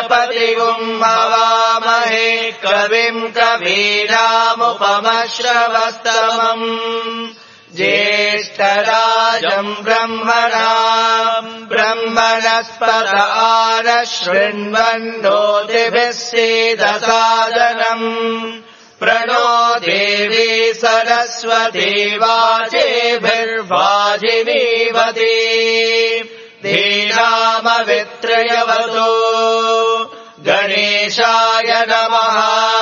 गणपतिगुम् हवामहे कविम् कवीनामुपमश्रवस्तमम् ज्येष्ठराजम् ब्रह्मणस्पत आनशृण्वन्नोतिभिः सीदसादनम् प्रणो देवी सरस्वती वाजेभिर्वाजिनीवती धीनामवित्रयवतु गणेशाय नमः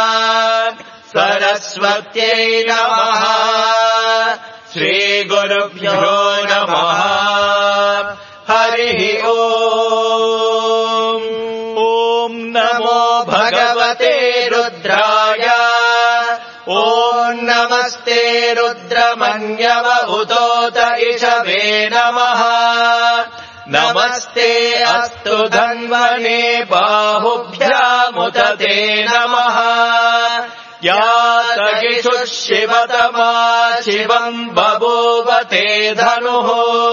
सरस्वत्यै नमः श्रीगुरुभ्यो नमः हरिः ओम् ॐ नमो भगवते रुद्राय ॐ नमस्ते रुद्रमन्यव उतोत इषवे नमः नमस्ते अस्तु धन्वने बाहुभ्यामुत ते नमः यातगिषुः शिवतमा शिवम् बभूव ते धनुः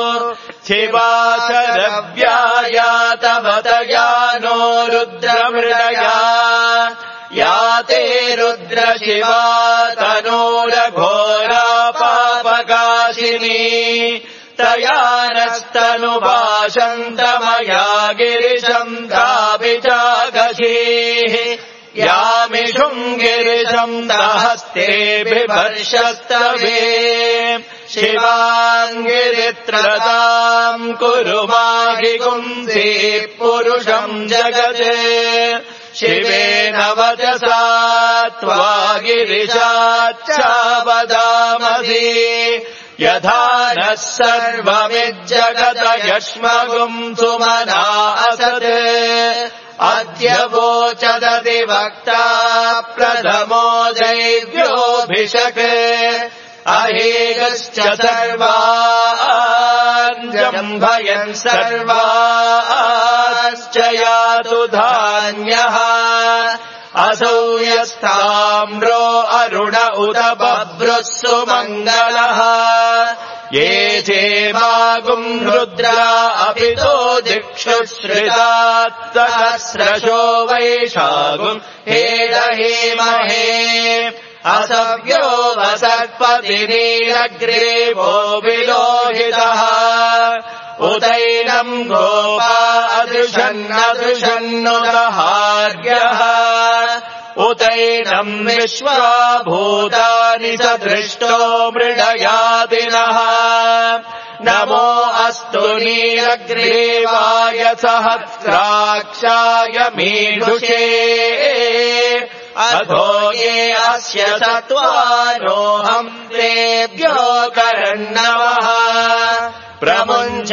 शिवाशरव्यायातवतया नो रुद्रमृडया याते रुद्रशिवा तनूरघोरा पापकाशिनी तया नस्तनुभाषन्तमया गिरिशम् दाभिचागशीः यामिषुम् गिरिशम् दहस्ते बिभर्षस्तवे शिवाङ्गिरित्रताम् कुरु माहिगुंसि पुरुषम् जगते शिवेन वचसा त्वा गिरिशाच्चावदामसि यथा नः सर्वमिज्जगत यष्मगुम् सुमना असत् अद्य वोचदति वक्ता प्रथमो दैव्योऽभिषक् अहेगश्च सर्वाञ्जम्भयन् सर्वाश्च यातु धान्यः असौ यस्ताम्रो अरुण उत बभ्रुः सुमङ्गलः ये चेमागुम् रुद्रा अपितो दिक्षुश्रितात् सहस्रशो वैशागुम् हेदहेमहे असव्यो वसत्पतिनीलग्रीवो विलोहितः उदैनम् गोपा अदृशन्नदृशन्नुदहार्यः उदैनम् विश्वा भूतानि स दृष्टो मृडयादिनः नमो अस्तु नीलग्रीवाय सहस्राक्षाय मीढुषे अधो ये अस्य सत्त्वानोऽहम् तेभ्यो करन्नमः प्रमुञ्च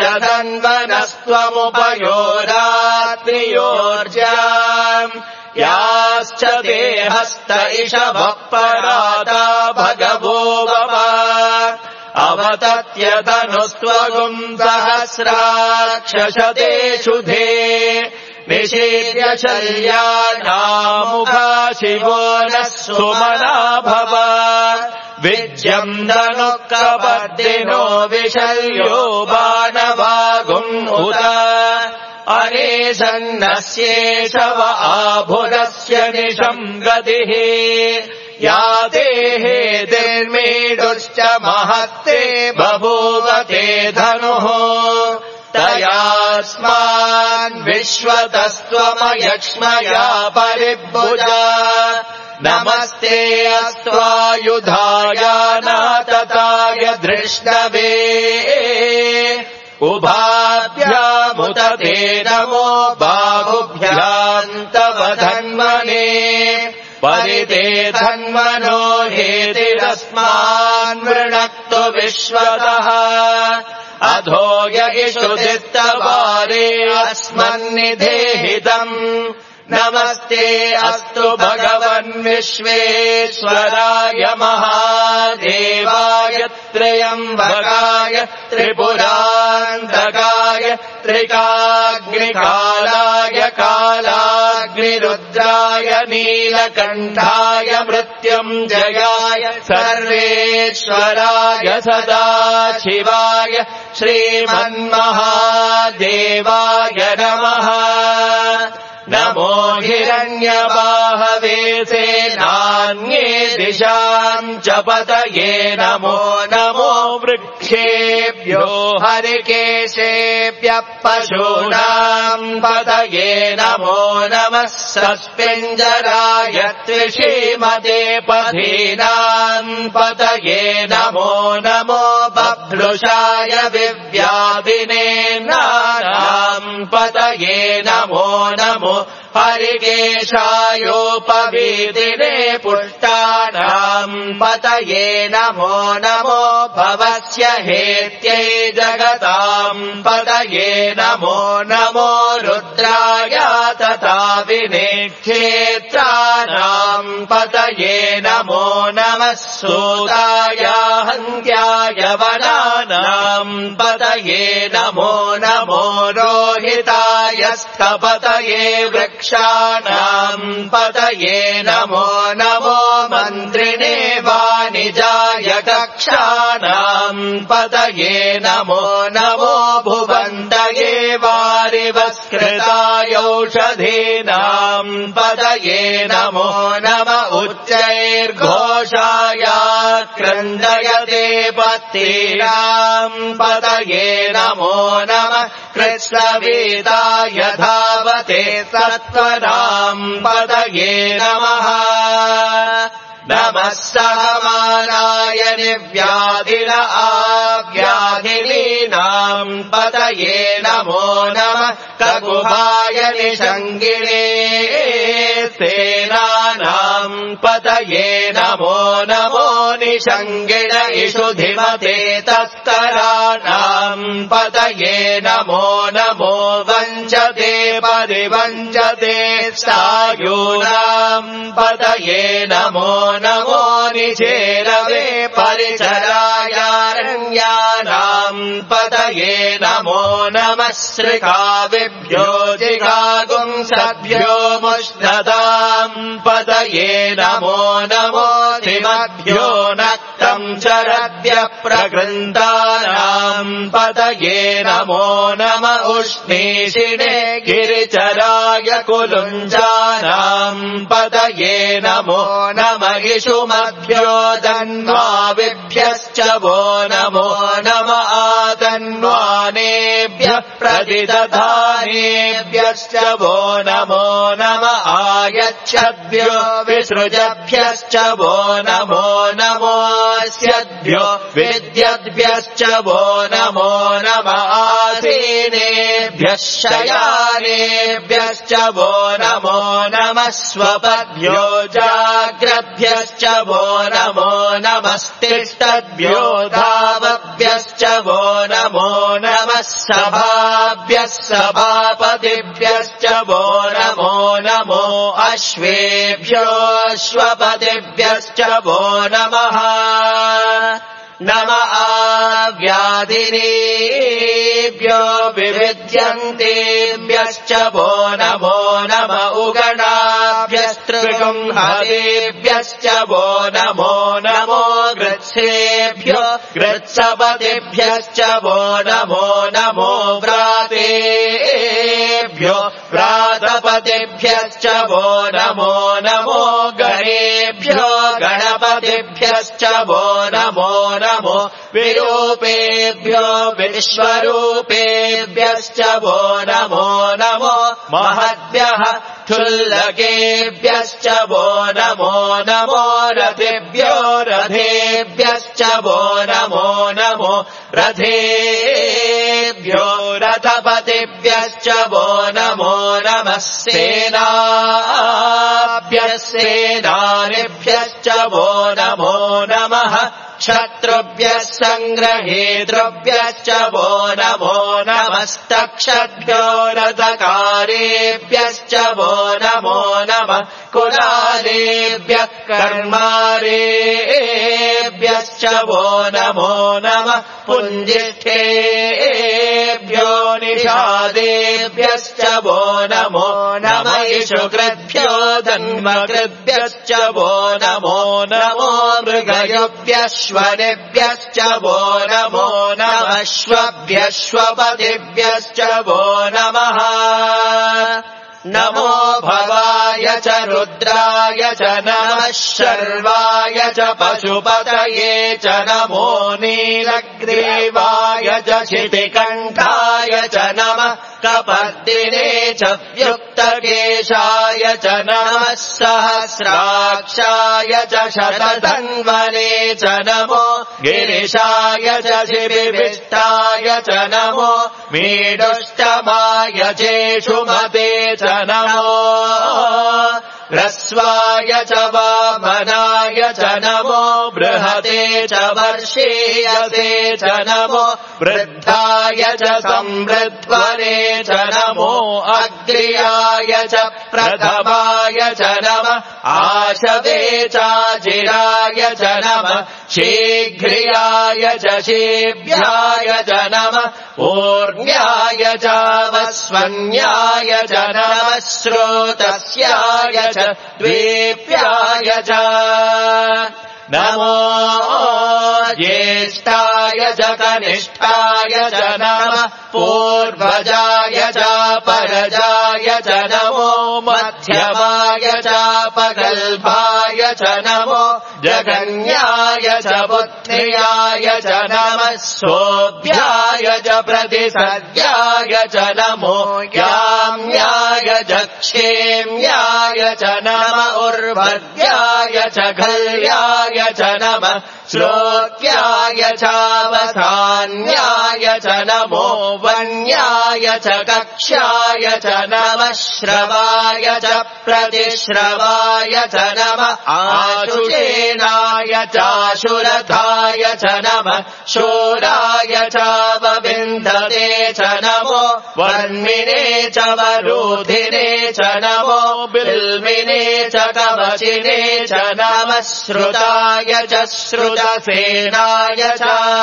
धन्वनस्त्वमुपयोरात्रियोर्जाम् याश्च देहस्त इषवः पराता भगवो वव अवतत्यतनुस्त्वगुम् सहस्राक्षशतेषु धे निषेद्य शल्यानामुखा शिवो नः सुमना भव विज्यम् धनुः कपर्दिनो विशल्यो बाणवागुम् उत अनेशन्नस्येषव आभुरस्य निशम् गतिः याते हेतिर्मीडुश्च महत्ते बभूव ते धनुः तयास्मान् विश्वतस्त्वमयक्ष्मया परिभुजा नमस्ते अस्त्वायुधाय नातताय धृष्णवे उभाभ्यामुत ते नमो बाहुभ्याम् तव धन्वने परिते धन्वनो हेतिरस्मान् वृणक्तु विश्वतः अधो यगिषु दित्तवारे अस्मन्निधेहितम् नमस्ते अस्तु भगवन् विश्वेश्वराय महादेवाय त्र्यम्बकाय त्रिपुरान्तकाय त्रिकाग्निकालाय कालाग्निरुद्राय नीलकण्ठाय मृत्युञ्जयाय सर्वेश्वराय सदाशिवाय श्रीमन्महादेवाय नमः नमो हिरण्यबाहवे सेनान्ये दिशाम् च पतये नमो नमो वृक्षेभ्यो हरिकेशेभ्यः पशूनाम् पतये नमो नमः सस्पिञ्जराय त्रिशीमते पथीनाम् पतये नमो नमो बभ्रुषाय विव्याधिने नानाम् पतये नमो नमो हरिकेशायोपवीदिने पुष्टानाम् पतये नमो नमो भवस्य हेत्यै जगताम् पतये नमो नमो रुद्राय तथा विनेक्षेत्राणाम् पतये नमो नमः सूताय हन्त्याय वनानाम् पतये नमो नमो रोहिताय स्थपतये वृक्षाणाम् पतये नमो नमो मन्त्रिणे वाणिजाय कक्षाणाम् पतये नमो नमो भुवन्तये वारिवस्कृतायौषधीनाम् पतये नमो नम उच्चैर्घोषाय क्रन्दयते पत्नीनाम् पतये नमो नमः कृत्स्नवेदाय धावते सत्त्वनाम् पतये नमः नमः सहमानाय निव्याधिन आव्याधिनीनाम् पतये नमो नमः ककुभाय निषङ्गिणे सेनानाम् पतये नमो नमो निषङ्गिण इषुधिमते तस्तराणाम् पतये नमो नमो वञ्चते परिवञ्चते सायूनाम् पतये नमो नमो निचेरवे परिचरायारण्यानाम् पतये नमो नमः श्रिकाविभ्यो जिगागुंसभ्यो मुष्णदाम् पतये नमो नमो तिमभ्यो नक्तम् चरद्य प्रकृन्तानाम् पतये नमो नम उष्णीषिणे गिरिचराय कुलुञ्जानाम् पतये नमो नम इषुमभ्यो धन्वाविभ्यश्च वो नमो नम आधन्वानेभ्यः प्रतिदधानेभ्यश्च वो नमो नम आयच्छद्भ्यो विसृजभ्यश्च वो नमो नमोऽस्यद्भ्यो विद्यद्भ्यश्च वो नमो नम आसीनेभ्यः शयानेभ्यश्च वो नमो नमः स्वपद्भ्यो जाग्रद्भ्यश्च वो नमो नमस्तिष्ठद्भ्यो धावभ्यश्च वो नमो नमः सभाभ्यः सभापतिभ्यश्च वो नमो नमो अश्वेभ्यो अश्वपतिभ्यश्च वो नमः नम आव्याधिनीभ्यो विविध्यन्तेभ्यश्च वो नमो नम उगणाभ्यस्त्रिगुंहतेभ्यश्च वो नमो नमो गृत्सेभ्यो गृत्सपतिभ्यश्च वो नमो नमो व्रातेभ्यो व्रातपतिभ्यश्च वो नमो नमो गणेभ्यो गणपतिभ्यश्च वो नमो नमो विरूपेभ्यो विश्वरूपेभ्यश्च वो नमो नमो महद्भ्यः क्षुल्लकेभ्यश्च वो नमो नमो रथेभ्यो रथेभ्यश्च वो नमो नमो रथेभ्यो रथपतिभ्यश्च वो नमो नमः सेनाभ्यः सेनानिभ्यश्च वो नमो नमः क्षत्रुभ्यः सङ्ग्रहेतृभ्यश्च वो नमो नमस्तक्षद्भ्यो रथकारेभ्यश्च वो नमो नमः कुलालेभ्यः कर्मारेभ्यश्च वो नमो नमः पुञ्जिष्ठेभ्यो निषादेभ्यश्च वो नमो नमः इषुकृद्भ्यो धन्वकृद्भ्यश्च वो नमो नमो मृगयुभ्यश्वनेभ्यश्च वो नमो नमः श्वभ्यश्वपतिभ्यश्च वो नमः नमो भवाय इंद्राय च रुद्राय च नमः शर्वाय च पशुपतये च नमो नीलग्रीवाय च शितिकण्ठाय च नमः कपर्दिने च व्युक्तकेशाय च नमः सहस्राक्षाय च शतधन्वने च नमो गिरिशाय च शिबिविष्टाय च नमो मीडुष्टमाय चेषुमते च नमो ह्रस्वाय च वामनाय च नमो बृहते च वर्षीयसे च नमो वृद्धाय च संवृद्ध्वने च नमो अग्र्याय च प्रथमाय च नमः आशवे चाजिराय च नमः शीघ्रियाय च शीभ्याय च नमः ऊर्ण्याय च वस्वन्याय च नमः श्रोतस्याय च द्वीप्याय च नमो ज्येष्ठाय च कनिष्ठाय च नमः पूर्वजाय च परजाय च नमो मध्यमाय च पगल्भाय च नमो जगन्याय च बुद्ध्याय च नमः सोऽभ्याय च प्रतिसर्याय च नमो याम्याय च क्षेम्याय च नम उर्वद्याय च घल्याय च नमः श्लोक्याय चावसान्याय च नमो वन्याय च कक्ष्याय च नमः श्रवाय च प्रतिश्रवाय च नमः आशुषेणाय चाशुरथाय च नमः शूराय चावविन्दते च नमो वर्मिणे च वरूधिने च नमो बिल्मिने च कवचिने च नमः श्रुताय च श्रुतसेनाय च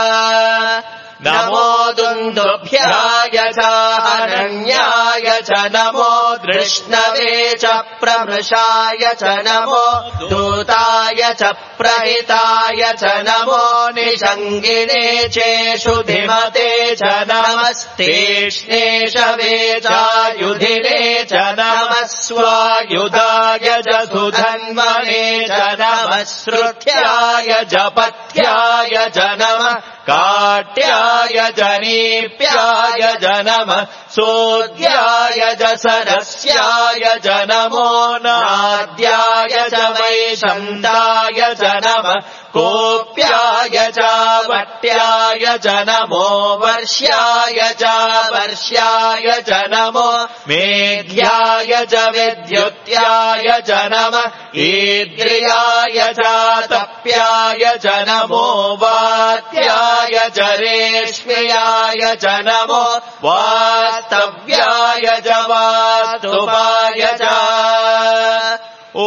नमो दुन्दुभ्याय च हरण्याय च नमो दृष्णवे च प्रमृषाय च नमो दूताय च प्रहिताय च नमो निषङ्गिणे चेषु धिमते च नमस्तेष्णे शवे चायुधिने च नमः स्वायुधाय च सुधन्वने च नमः श्रुत्याय च पथ्याय च नमः काट्याय जनीप्याय च नमः सोद्याय च सरस्याय च नमो नाद्याय च वैशन्ताय च नमः कोप्याय च वट्याय च नमो वर्ष्याय च वर्ष्याय च नमो मेघ्याय च विद्युत्याय च नमः ईद्रियाय च तप्याय च नमो वात्याय च रेश्म्याय च नमो वास्तव्याय च वास्तुपाय च ॐ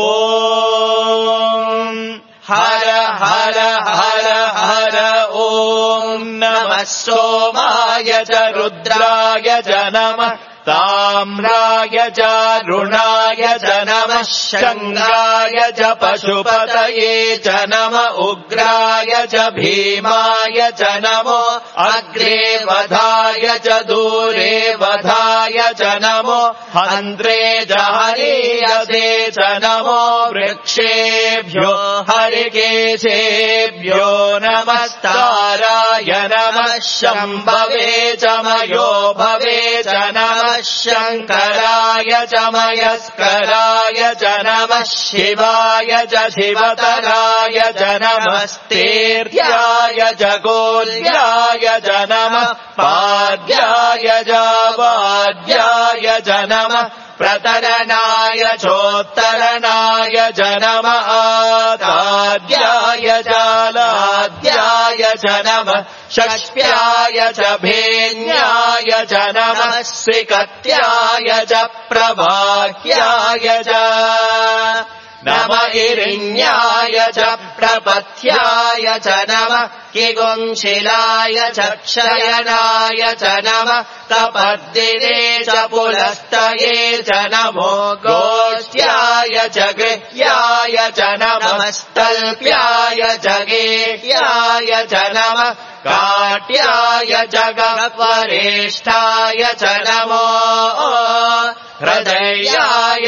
हर हर हर हर ॐ नमः सोमाय च रुद्राय च नमः ताम्राय च रुणाय च नमः शङ्गाय च पशुपतये च नम उग्राय च भीमाय च नमो अग्रे वधाय च दूरे वधाय च नमो हन्त्रे जहनीयसे च नमो वृक्षेभ्यो हरिकेशेभ्यो नमस्ताराय नमः शम्भवे च मयो भवे च नमः शङ्कराय च मयस्कराय च नमः शिवाय च शिवतराय च नमस्तेर्याय च गोल्याय च नमः पाद्याय च वाद्याय च नमः प्रतरणाय चोत्तरणाय च नमः आताद्याय च लाद्याय च नमः षष्ठ्याय च भेन्याय च नमः सिकत्याय च प्रवाह्याय च नम इरिण्याय च प्रपथ्याय च नमः किगुंशिलाय च क्षयनाय च नमः कपर्दिने च पुलस्तये च नमो गोष्ट्याय च गृह्याय च नमः स्तल्प्याय च गेह्याय च नमः काट्याय च गह्वरेष्ठाय च नमो हृदयाय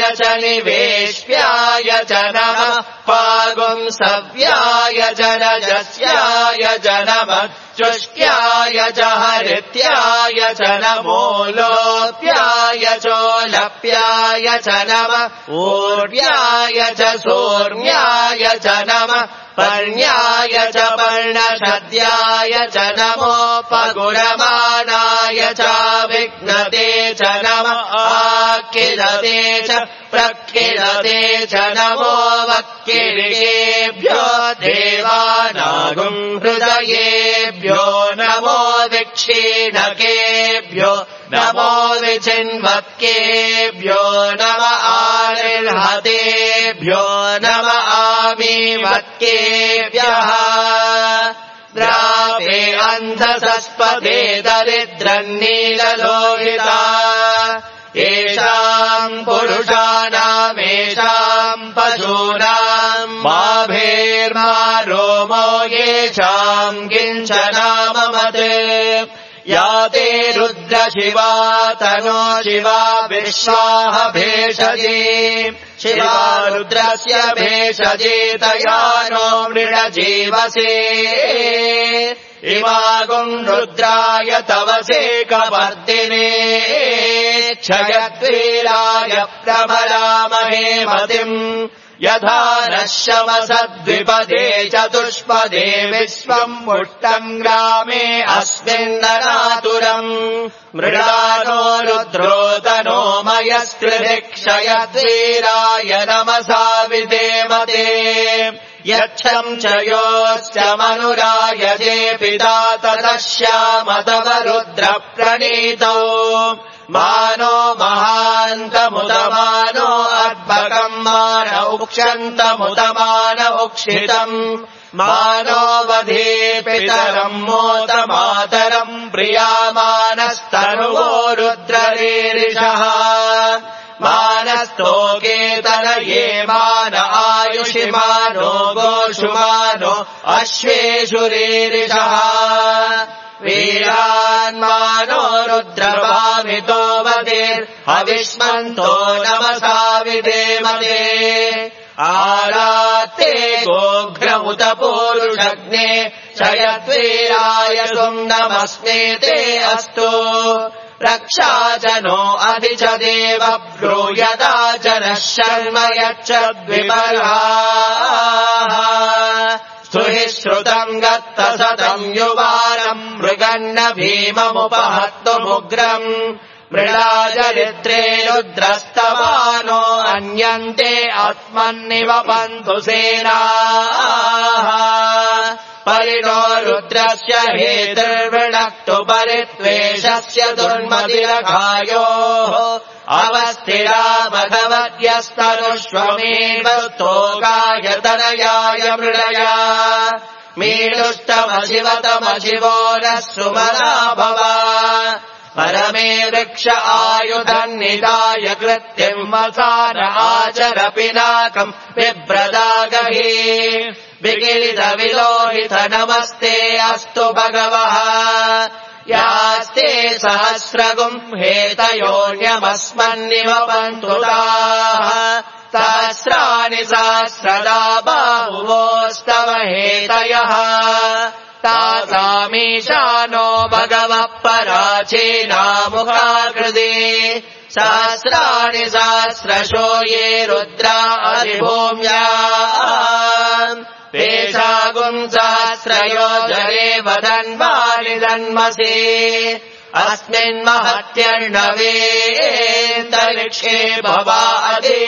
च निवेश्याय च नमः पागुंसव्याय च रजस्याय च नमः चुष्ट्याय च हरित्याय च नमो लोप्याय चोलप्याय च नमः ऊर्व्याय च सूर्ण्याय च नमः पर्ण्याय च पर्णशद्याय च नमो पगुरमाणाय च विघ्नते च नमः आकिलते च प्रकिलते च नमो वक्किरिकेभ्यो देवानागुं हृदयेभ्यो नमो विक्षीणकेभ्यो नमो विचिन्वत्केभ्यो नम आनिर्हतेभ्यो नम आमीवत्केभ्यः द्रावे अन्धसस्पदे दरिद्रन्नीललोहिता येषाम् पुरुषाणामेषाम् पशूनाम् माभेर्मा रोमो येषाम् किञ्चनाममते या ते रुद्रशिवा तनो शिवा विश्वाः भेषजे शिवा रुद्रस्य भेषजे तया नो मृडजीवसे इमागुं रुद्राय तवसे कवर्दिने क्षयद्वीराय प्रभरामहे मतिम् यथा नश्यमसद्विपदे चतुष्पदे विश्वम् पुष्टम् ग्रामे अस्मिन्ननातुरम् मृडानो रुद्रोदनो मयस्कृधिक्षयद्वीराय नमसा विधेमते यच्छम् च योश्च मनुरायजे पिता तदश्याम तव रुद्रप्रणीतौ मानो महान्तमुदमानो अर्भकम् मान उक्षन्तमुदमान उक्षितम् मानो वधे पितरम् मोद मातरम् प्रियामानस्तनुवो रुद्ररीरिषः मानस्तोकेतनये मान आयुषिमानो गोषुमानो अश्वेषुरीरिषः वीरान्मानो रुद्रभामितो वदेर्हविष्मन्तो नमसा विधेमते आरात्ते गोघ्रमुत पूरुषग्ने क्षयद्वीराय तुम् नमस्मे ते अस्तु रक्षा च नो अधि च देव ब्रूयता च नः शर्म यच्छद्विपर्हाः स्तुहि श्रुतम् गत्तसतम् युवानम् मृगन्न भीममुपहत्तुमुग्रम् मृडाचरित्रे रुद्रस्तवानो अन्यन्ते आत्मन्निवपन्तु सेनाः परिणो रुद्रस्य हेतुर्वृणक्तु परित्वेषस्य दुर्मतिरघायोः अवस्थिरा भगवद्यस्तनुष्वमेव स्तोकाय तनयाय मृडया मीडुष्टमशिवतमशिवो नः सुमना भव परमे वृक्ष आयुधन्निदाय कृत्तिम् वसान आचर पिनाकम् बिभ्रदागहि विकिलित विलोहित नमस्ते अस्तु भगवः यास्ते सहस्रगुम् हेतयोऽन्यमस्मन्निवपन्तु ताः सहस्राणि सहस्रदा बाहुवोस्तव हेतयः तासामीशानो भगवः पराचीनामुखाकृते सहस्राणि सहस्रशो ये रुद्रा अधिभूम्याम् पेशागुम् सहस्रयोजने वदन्वानि दन्मसि अस्मिन्महत्यर्णवेऽन्तरिक्षे भवादि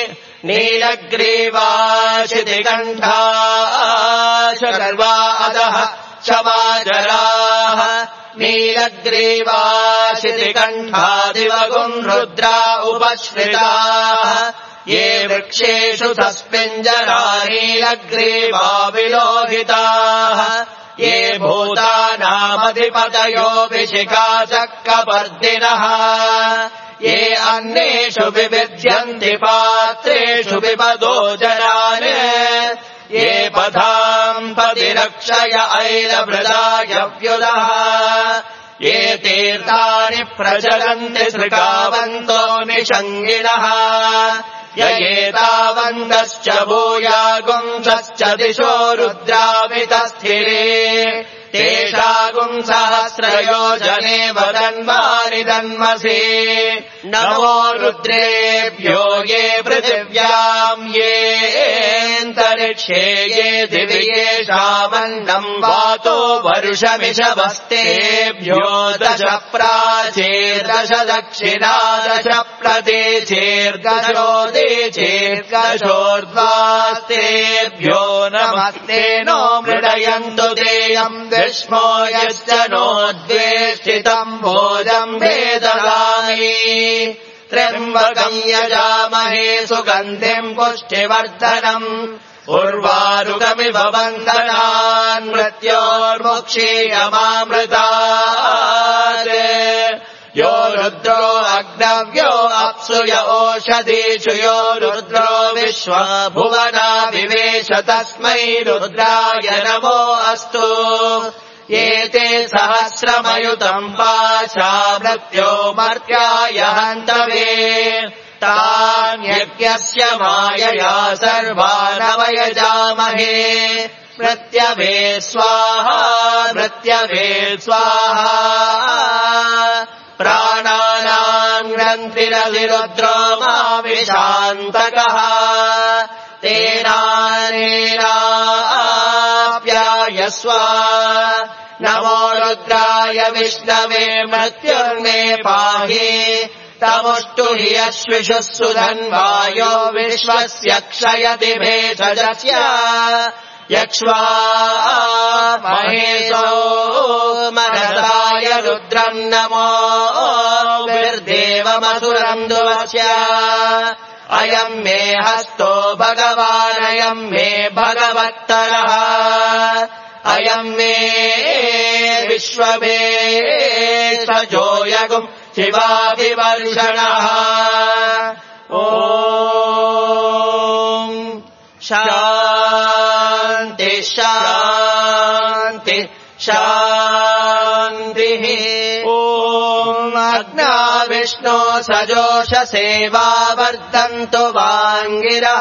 नीलग्रीवाशितिकण्ठा शर्वा अधः क्षमाजराः नीलग्रीवाशितिकण्ठादिवगुम् रुद्रा उपश्रिताः ये वृक्षेषु तस्मिञ्जरा नीलग्रीवा विलोहिताः ये भूतानामधिपतयो विशिखाचक्रवर्दिनः ये अन्नेषु विविध्यन्ति पात्रेषु विपदो जनान् ये पथाम् पतिरक्षय ऐलभृदाय व्युदः ये तीर्थानि प्रचलन्ति सृगावन्तो निषङ्गिणः य एतावन्तश्च भूयागुंसश्च दिशो रुद्रावितस्थिरे तेषागुंसहस्रयोजने वदन्वारिदन्मसे नमो रुद्रेभ्यो ये पृथिव्याम् येऽन्तरिक्षे ये दिवि येषामन्नम् वातो वरुषमिषवस्तेभ्यो दश प्राचेर्दश दक्षिणा दश प्रदेशेर्दशोदेशेर्दशोर्ध्वास्तेभ्यो नमस्ते नो मृडयन्तु देयम् विष्मो यश्च नो द्वेष्टितम् भोजम् वेदगामि त्र्यम्बकम् यजामहे सुगन्धिम् पुष्टिवर्धनम् उर्वारुकमिव बन्धनान् मृत्योर्मुक्षीयमामृतात् यो रुद्रो अग्नव्यो अप्सु य ओषधीषु यो रुद्रो विश्वभुवना विवेश तस्मै रुद्राय नमो अस्तु एते सहस्रमयुतम् पाशा मृत्यो मर्त्याय हन्तवे तान्यज्ञस्य मायया सर्वानवयजामहे मृत्यवे स्वाहा मृत्यवे स्वाहा प्राणानाम् ग्रन्थिरधिरुद्रो माविशान्तकः तेनानेनाप्यायस्व नमो रुद्राय विष्णवे मृत्युर्मे पाहि तमुष्टु हि अश्विषुः सुधन्वायो विश्वस्य क्षयति भेषजस्य यक्ष्वा महेशो मनसाय रुद्रम् नमो विर्देवमसुरम् दुवस्य अयम् मे हस्तो भगवानयम् मे भगवत्तरः अयम् मे विश्वभेषजो यगुम् शिवाभिवर्षणः ॐ शान्ति शान्ति शान्तिः ॐ अग्ना विष्णो सजोषसेवावर्धन्तु वाङ्गिरः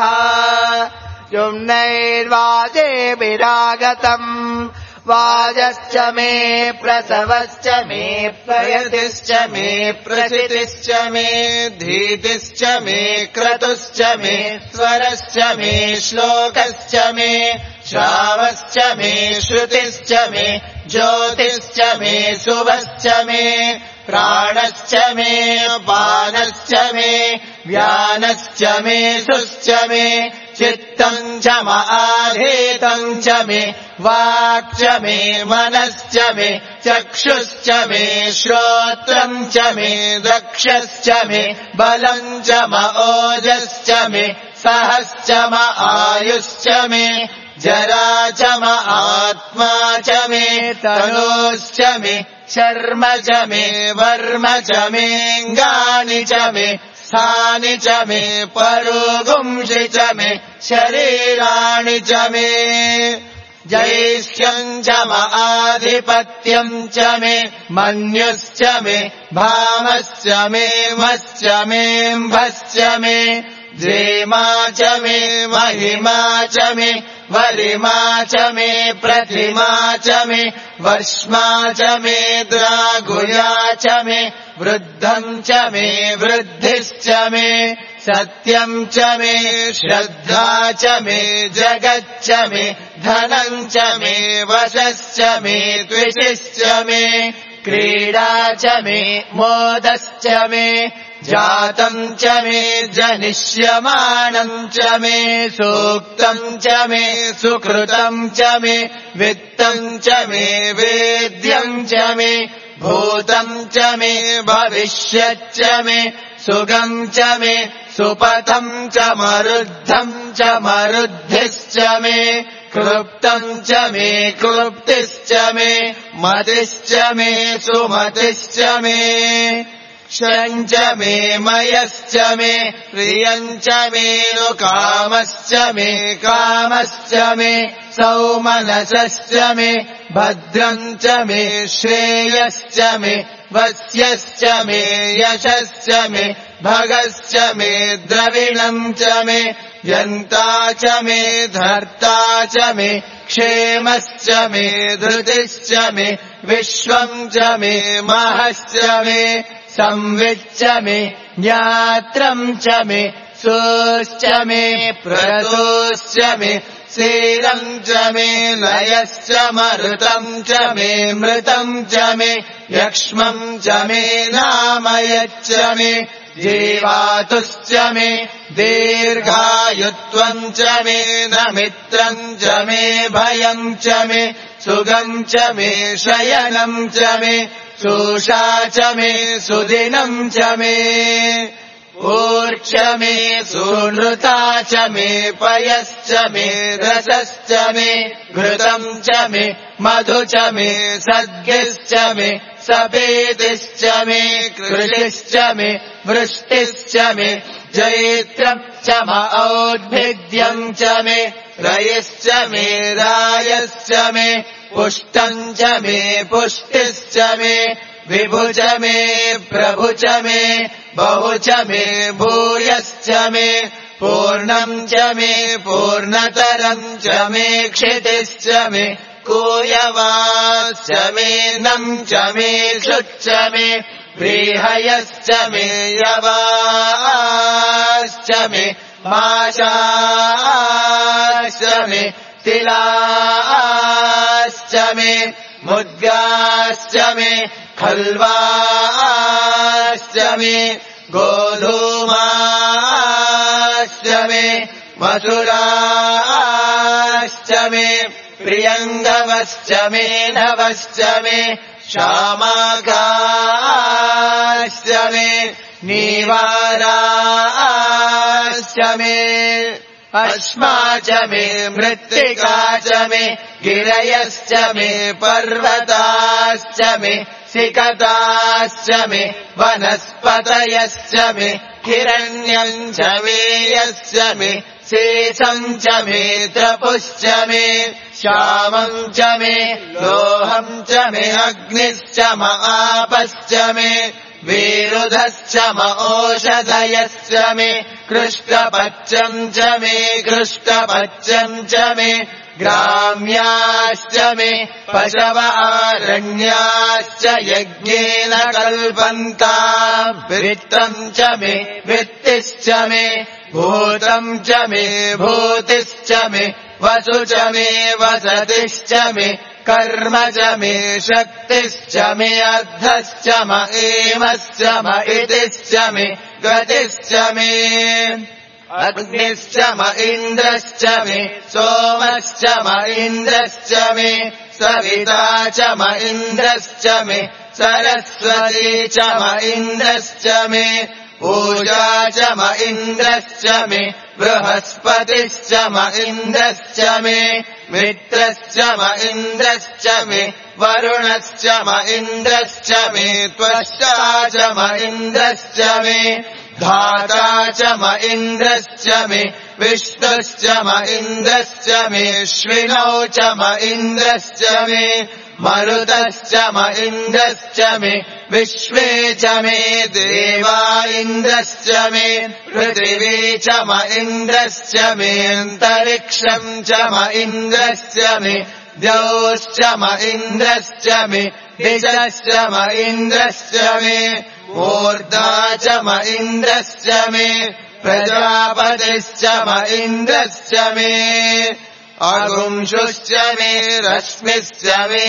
युम्नैर्वाजेभिरागतम् वाजश्च मे प्रसवश्च मे प्रयतिश्च मे प्रसितिश्च मे धीतिश्च मे क्रतुश्च मे स्वरश्च मे श्लोकश्च मे श्रावश्च मे श्रुतिश्च मे ज्योतिश्च मे शुभश्च मे प्राणश्च मे पानश्च मे व्यानश्च मे सुश्च मे चित्तम् च आधीतम् च मे वाक् च मे मनश्च मे चक्षुश्च मे श्रोत्रम् च मे दक्षश्च मे बलम् च ओजश्च मे सहश्च आयुश्च मे जरा च आत्मा च मे तनोश्च मे शर्म च मे वर्म च मेऽङ्गानि च मे स्थानि च मे परोगुंषि च मे शरीराणि च मे जैष्ठ्यम् च आधिपत्यम् च मे मन्युश्च मे भामश्च मे मश्च मेऽम्भश्च मे जेमा च मे महिमा च मे वरिमा च मे प्रतिमा च मे वर्ष्मा च मे द्रागुया च मे वृद्धम् च मे वृद्धिश्च मे सत्यम् च मे श्रद्धा च मे जगच्च मे धनम् च मे वशश्च मे द्विषश्च मे क्रीडा च मे मोदश्च मे जातम् च मे जनिष्यमाणम् च मे सूक्तम् च मे सुकृतम् च मे वित्तम् च मे वेद्यम् च मे भूतम् च मे भविष्यच्च मे सुगम् च मे सुपथम् च मरुद्धम् च मरुद्धिश्च मे क्लुप्तम् च मे क्लुप्तिश्च मे मतिश्च मे सुमतिश्च मे क्षम् च मे मयश्च मे प्रियम् च मे कामश्च मे कामश्च मे सौमनसश्च मे भद्रम् च मे श्रेयश्च मे वस्यश्च मे यशश्च मे भगश्च मे द्रविणम् च मे यन्ता च मे धर्ता च मे क्षेमश्च मे धृतिश्च मे विश्वम् च मे महश्च मे संविच्च मे ज्ञात्रम् च मे सोश्च मे प्रतोश्च मे शीलम् च मे लयश्च मरुतम् च मे मृतम् च मे यक्ष्मम् च मे नामयच्च मे जीवातुश्च मे दीर्घायुत्वम् च मे नमित्रम् च मे भयम् च मे सुगम् च मे शयनम् च मे शोषा च मे सुदिनम् च मे ऊर्च मे सुनृता च मे पयश्च मे रसश्च मे घृतम् च मे मधु च मे सद्गिश्च मे सपेतिश्च मे कृषिश्च मे वृष्टिश्च मे जैत्रम् च औद्भिद्यम् च मे रयिश्च मे रायश्च मे पुष्टम् च मे पुष्टिश्च मे विभु च मे प्रभु च मे बहु च मे भूयश्च मे पूर्णम् च मे पूर्णतरम् च मे क्षितिश्च मे कूयवाश्च मे नम् च मे शुच्च मे व्रीहयश्च मे यवाश्च मे माशाश्च मे तिलाश्च मे मुद्गाश्च मे खल्वाश्च मे गोधूमाश्च मे मसुराश्च मे प्रियङ्गवश्च मे नवश्च मे शामाकाश्च मे नीवाराश्च मे अश्मा च मे मृत्तिका च मे गिरयश्च मे पर्वताश्च मे सिकताश्च मे वनस्पतयश्च मे हिरण्यम् च मे यश्च मे शेषम् च मे त्रपुश्च मे श्यामम् च मे लोहम् च मे अग्निश्च म आपश्च मे विरुधश्च म ओषधयश्च मे कृष्णपच्चम् च मे कृष्णपच्चम् च मे ग्राम्याश्च मे पशव आरण्याश्च यज्ञेन कल्पन्ता वित्तम् च मे वित्तिश्च मे भूतम् च मे भूतिश्च मे वसु च मे वसतिश्च मे कर्म च मे शक्तिश्च मे अद्धश्च म एमश्च म इतिश्च मे गतिश्च मे अग्निश्च म इन्द्रश्च मे सोमश्च म इन्द्रश्च मे सविता च म इन्द्रश्च मे सरस्वती च म इन्द्रश्च मे पूजा च म इन्द्रश्च मे बृहस्पतिश्च म इन्द्रश्च मे मित्रश्च म इन्द्रश्च मे वरुणश्च म इन्द्रश्च मे त्वष्टा च म इन्द्रश्च मे धाता च म इन्द्रश्च मे विष्णुश्च म इन्द्रश्च मे श्विनौ च म इन्द्रश्च मे मरुतश्च म इन्द्रश्च मे विश्वे च मे देवा इन्द्रश्च मे पृथिवी च म इन्द्रश्च मे अन्तरिक्षम् च म इन्द्रश्च मे द्यौश्च म इन्द्रश्च मे दिशश्च म इन्द्रश्च मे मूर्धा च म इन्द्रश्च मे प्रजापतिश्च म इन्द्रश्च मे अगुंशुश्च मे रश्मिश्च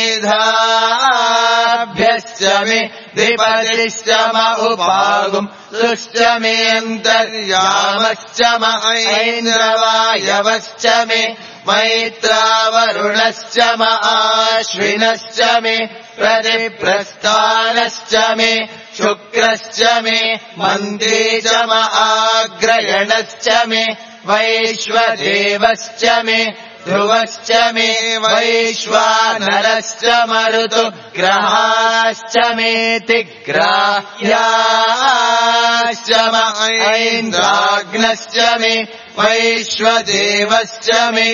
मेधाभ्यश्च मे द्विपतिश्च म उपागुंश्च मे अन्तर्यामश्च म ऐन्द्रवायवश्च मे मैत्रावरुणश्च म आश्विनश्च मे प्रतिप्रस्थानश्च मे शुक्रश्च मे मन्दी च म आग्रयणश्च मे वैश्वदेवश्च मे ध्रुवश्च मे वैश्वानरश्च मरुतु ग्रहाश्च मेति ग्राह्याश्च म ऐन्द्राग्नश्च मे वैश्वदेवश्च मे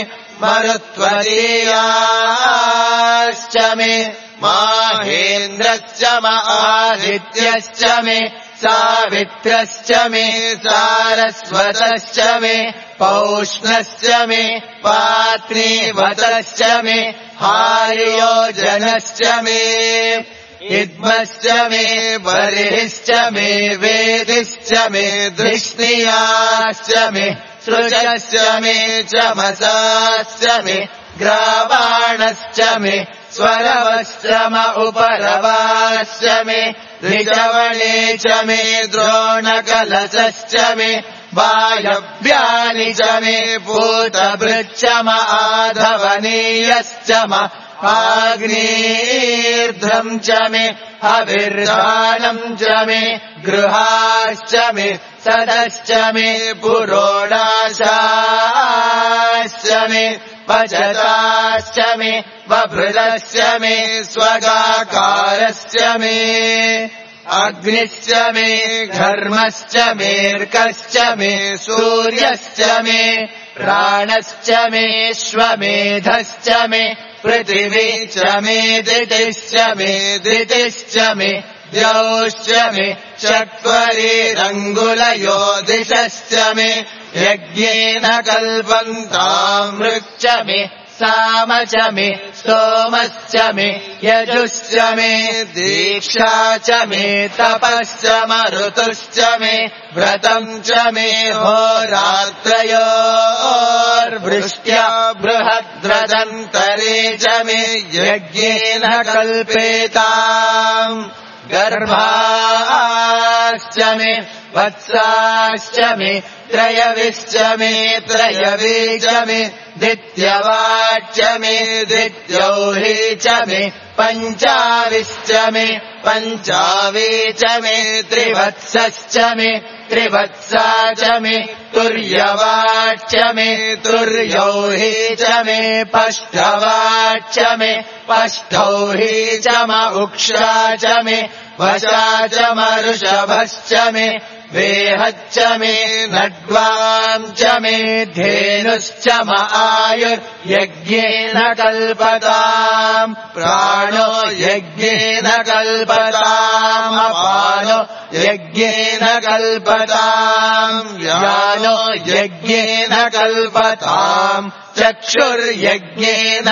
मरुत्वदीयाश्च मे माहेन्द्रश्च म आदित्यश्च मे सावित्रश्च मे सारस्वतश्च मे पौष्णश्च मे पात्नीवतश्च मे हार्योजनश्च मे इद्मश्च मे बर्हिश्च मे वेदिश्च मे धृष्णियाश्च मे सृजश्च मे चमसाश्च मे ग्रावाणश्च मे स्वरवश्चम उपरवाश्च मे ऋजवणे च मे द्रोणकलशश्च मे वायव्यानि च मे पूतभृच्चम आधवनीयश्च म आग्नेर्ध्रम् च मे हविर्दानम् च मे गृहाश्च मे सदश्च मे पुरोडाशाश्च मे पचताश्च मे बभृदश्च मे स्वगाकारश्च मे अग्निश्च मे घर्मश्च मेऽर्कश्च मे सूर्यश्च मे प्राणश्च मे श्वमेधश्च मे पृथिवी च मे दितिश्च मे दितिश्च मे द्यौश्च मे चत्वरिरङ्गुलयो दिशश्च मे यज्ञेन कल्पन्तामृक् च मे साम च मे सोमश्च मे यजुश्च मे दीक्षा च मे तपश्च मरुतुश्च मे व्रतम् च मे होरात्रयोर्वृष्ट्या बृहद्रदन्तरे च मे यज्ञेन कल्पेताम् गर्भाश्च मे वत्साश्च मे त्रयविश्च मे त्रयवी च मे दित्यवाच्च मे दित्यौरी च मे पञ्चाविश्च मे पञ्चावी च मे त्रिवत्सश्च मे त्रिवत्सा च मे तुर्यवाच्च मे तुर्यौही च मे पष्ठवाच्च मे पष्ठौही च म उक्षा च मे वशा च मरुषभश्च मे वेहच्च मे नड्वाम् च मे धेनुश्च म आयुर्यज्ञेन कल्पताम् प्राणो यज्ञेन कल्पताम् अपानो यज्ञेन कल्पताम् व्यानो यज्ञेन कल्पताम् चक्षुर्यज्ञेन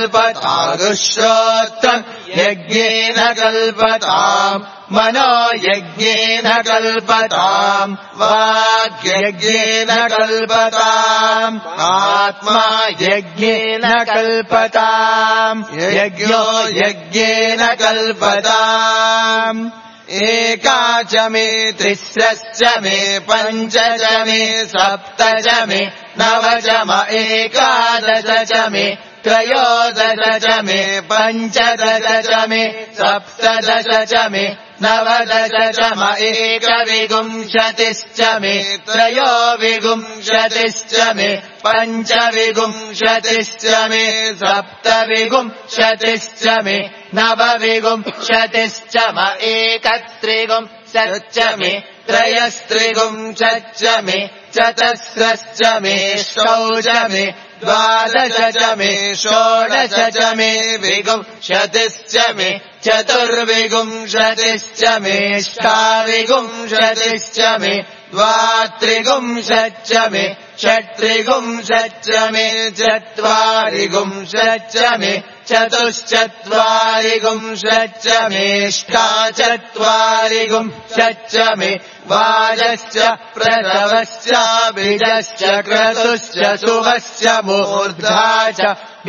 कल्पताम् यज्ञेन कल्पताम् मनो यज्ञेन कल्पताम् वाग्यज्ञेन कल्पताम् आत्मा यज्ञेन कल्पताम् यज्ञो यज्ञेन कल्पताम् एका च मे तिस्रश्च मे पञ्च च मे सप्त च मे नव च म एकादश च मे त्रयोदश च मे पञ्चदश च मे सप्तदश च मे नवदश च म एकविंशतिश्च मे त्रयोविंशतिश्च मे पञ्चविंशतिश्च मे सप्तविंशतिश्च मे नवविंशतिश्च म एकत्रिंशच्च मे त्रयस्त्रिंशच्च मे चतस्रश्च मे षोडश मे द्वादश च मे षोडश च मे विंशतिश्च मे चतुर्विंशतिश्च मे अष्टाविंशतिश्च मे द्वात्रिंशच्च मे षट्त्रिंशच्च मे चत्वारिंशच्च मे चतुश्चत्वारिंशच्च मे अष्टाचत्वारिंशच्च मे वाजश्च प्रसवश्च बीजश्च क्रतुश्च सुवश्च मूर्धा च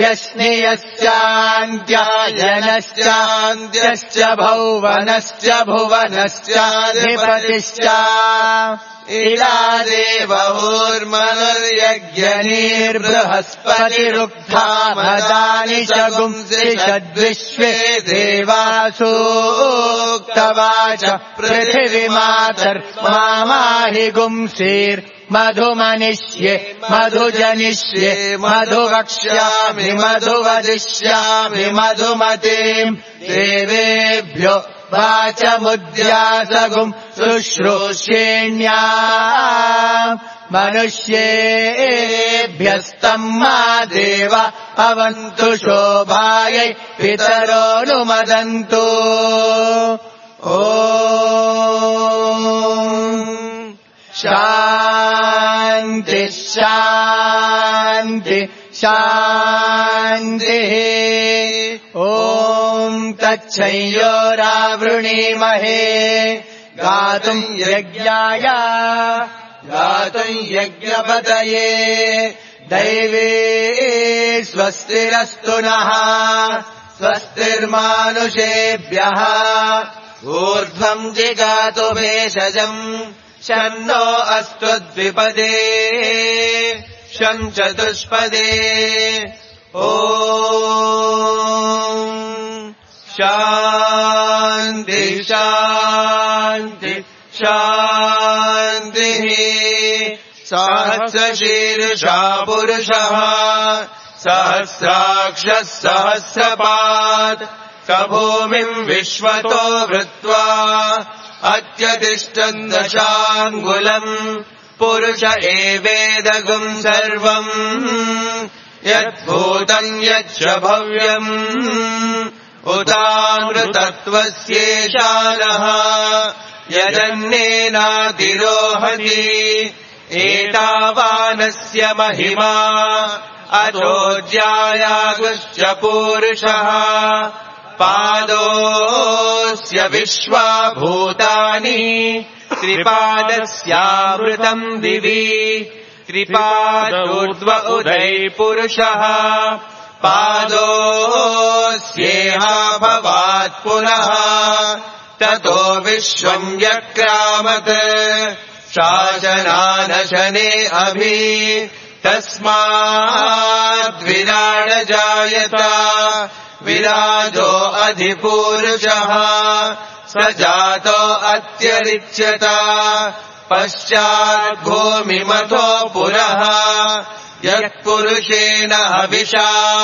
व्यश्नियश्चान्त्यायनश्चान्त्यश्च भौवनश्च भुवनश्चाधिपतिश्च इलादेवहोर्मनुर्यज्ञनीर्बृहस्पतिरुक्थामदानि च गुंसि षद्विश्वे देवासूक्तवाच पृथिवीमातर्माहि गुंसीर्मधुमनिष्ये मधुजनिष्ये मधुवक्ष्यामि मधुवदिष्यामि मधुमतीम् देवेभ्यो वाचमुद्यासगुम् शुश्रूष्येण्या मनुष्येभ्यस्तम् मा देव अवन्तु शोभायै पितरोऽनुमदन्तु शान्ति शान्ति शान्तिः ॐ तच्छयोरावृणीमहे गातुम् यज्ञपतये दैवे स्वस्तिरस्तु नः स्वस्तिर्मानुषेभ्यः ऊर्ध्वम् जिगातु भेषजम् शन्नो अस्त्वद्विपदे शं चतुष्पदे ॐ शान्ति शान्ति शान्तिः सहस्रशीर्षा पुरुषः सहस्राक्षः सहस्रपात् स भूमिम् विश्वतो वृत्वा अत्यतिष्ठन् दशाङ्गुलम् पुरुष एवेदगुम् सर्वम् यद्भूतम् यच्च भव्यम् उतामृतत्वस्येशानः यदन्नेनातिरोहति एतावानस्य महिमा अचोज्यायागुश्च पूरुषः पादोऽस्य विश्वाभूतानि त्रिपादस्यामृतम् दिवि त्रिपादोर्ध्व उदयपुरुषः पादोऽस्येहा भवात् पुनः ततो विश्वम् व्यक्रामत् शासनानशने अभि तस्माद्विराड जायत विराजो अधिपूरुषः स जातो अत्यरिच्यत पश्चाद्भूमिमथो पुरः यत्पुरुषेण हविषा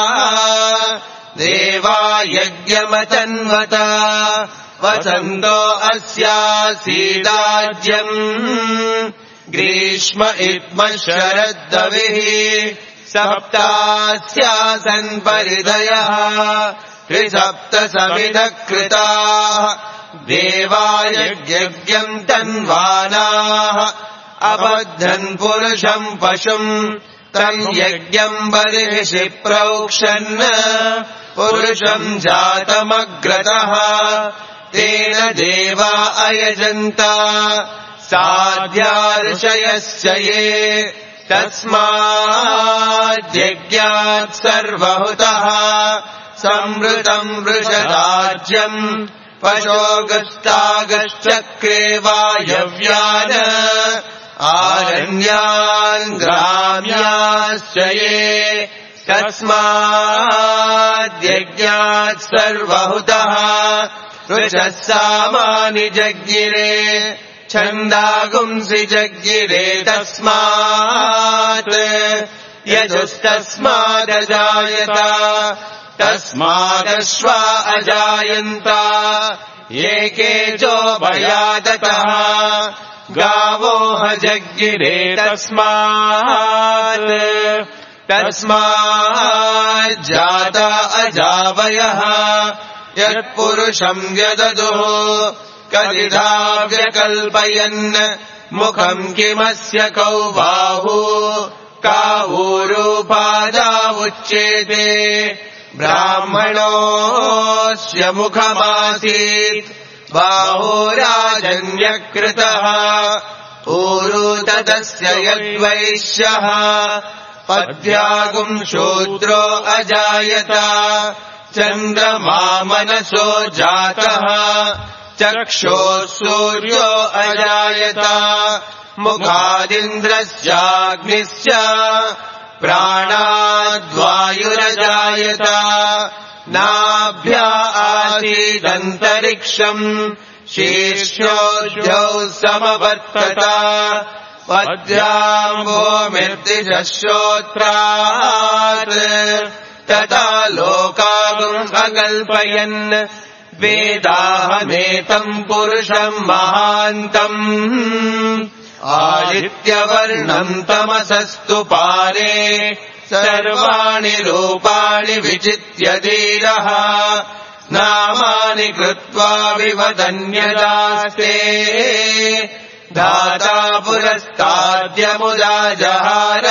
देवा यज्ञमतन्वत वसन्तो अस्यासीदाज्यम् ग्रीष्म इत्मः शरद्दविः सप्तास्यासन् परिदयः त्रिसप्तसमिधः कृताः देवा यज्ञम् तन्वानाः अबद्धन् पुरुषम् पशुम् तम् यज्ञम् बर्हिषि प्रोक्षन् पुरुषम् जातमग्रतः तेन देवा अयजन्त साध्यार्षयश्च ये तस्माद्यज्ञात् सर्वहुतः संवृतम् वृषदाज्यम् पशोगस्तागश्चक्रे वायव्यान् आरण्यान् ग्राम्याश्च ये तस्माद्यज्ञात् सर्वहुतः वृषः सामानि जज्ञिरे छन्दागुंसि जज्ञिरे तस्मात् यजुस्तस्मादजायत तस्मादश्वा अजायन्त एकेजो भयादतः गावो हजज्ञिरे तस्माज्जाता अजावयः यत्पुरुषम् व्यददुः कलिधा व्यकल्पयन् मुखम् किमस्य कौ बाहु कावूरूपादा उच्येते ब्राह्मणोऽस्य मुखमासीत् बाहुराजन्यकृतः ऊरू तदस्य यद्वैश्यः पद्यागुम् शूद्रो अजायत चन्द्रमा मनसो जातः चक्षुः सूर्यो अजायत मुखादिन्द्रश्चाग्निश्च प्राणाद्वायुरजायत नाभ्या आसीदन्तरिक्षम् शीर्ष्योऽद्यौ समवर्तत पद्याम्भूमिर्दिशः श्रोत्रात् तथा लोकागुम् अकल्पयन् वेदाहमेतम् पुरुषम् महान्तम् आदित्यवर्णम् तमसस्तु पारे सर्वाणि रूपाणि विचित्य धीरः नामानि कृत्वा विवदन्यदास्ते धाता पुरस्ताद्यमुदा जहार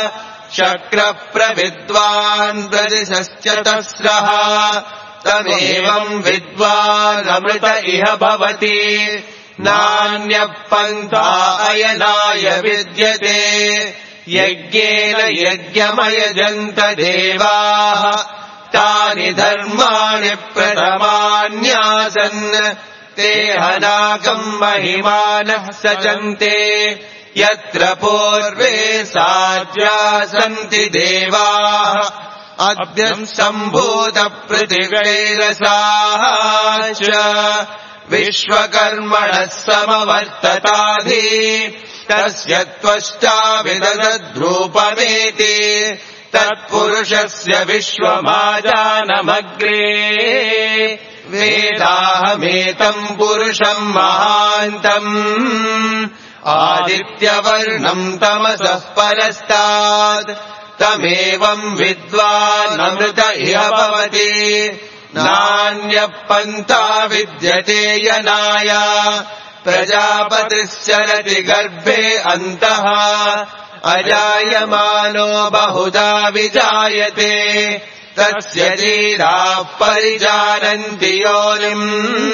शक्रप्रविद्वान् प्रदिशश्चतस्रः तमेवम् विद्वानमृत इह भवति नान्यः पन्था अयनाय विद्यते यज्ञेन यज्ञमयजन्त देवाः तानि धर्माणि प्रथमान्यासन् ते हनाकम् महिमानः सचन्ते यत्र पूर्वे साध्या सन्ति देवाः अद्यम् सम्भूतपृथिवैरसाः च विश्वकर्मणः समवर्तताधि तस्य त्वष्टा विदधद्रूपमेति तत्पुरुषस्य विश्वमाजानमग्रे वेदाहमेतम् पुरुषम् महान्तम् आदित्यवर्णम् तमसः परस्तात् तमेवम् विद्वानमृत इह भवति नान्यः पन्था विद्यते यनाय प्रजापतिश्चरति गर्भे अन्तः अजायमानो बहुधा विजायते तस्य धीराः परिजानन्ति योनिम्